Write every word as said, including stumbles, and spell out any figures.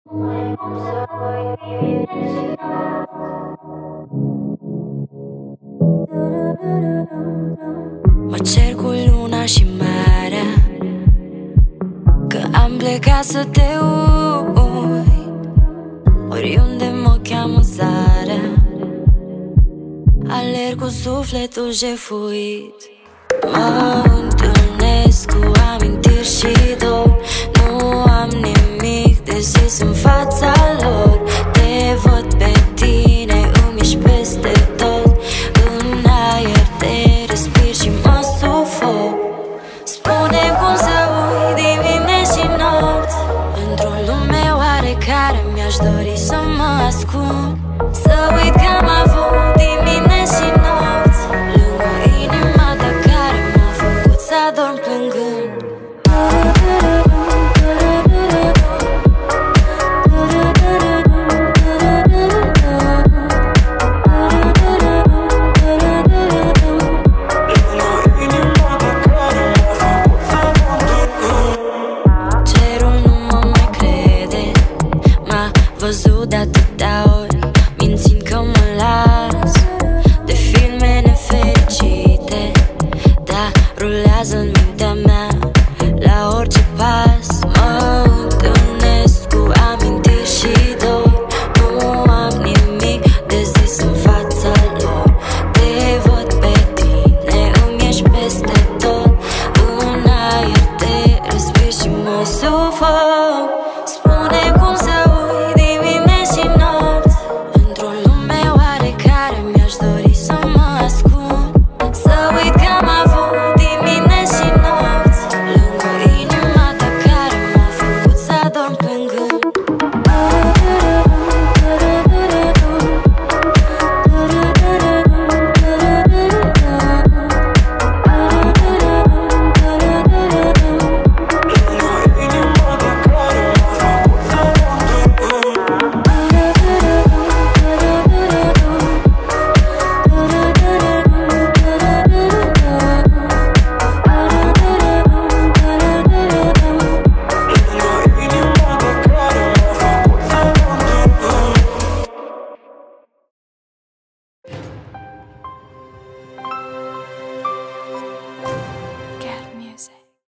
Mă cer cu luna și marea, că am plecat să te uit. Oriunde mă cheamă zarea, alerg cu sufletul jefuit. Mă întâlnesc cu amintiri și dor, nu am nimic de zis în fața lor. Te văd pe tine, îmi ești peste tot. În aer te respir și mă sufoc. Spune cum să uit divine și nopți. Într-o lume oarecare mi-aș dori să mă ascund, să uit că am avut divine și nopți lângă inima ta care m-a făcut să adorm plângând. Cerul nu mă mai crede, m-a văzut de atât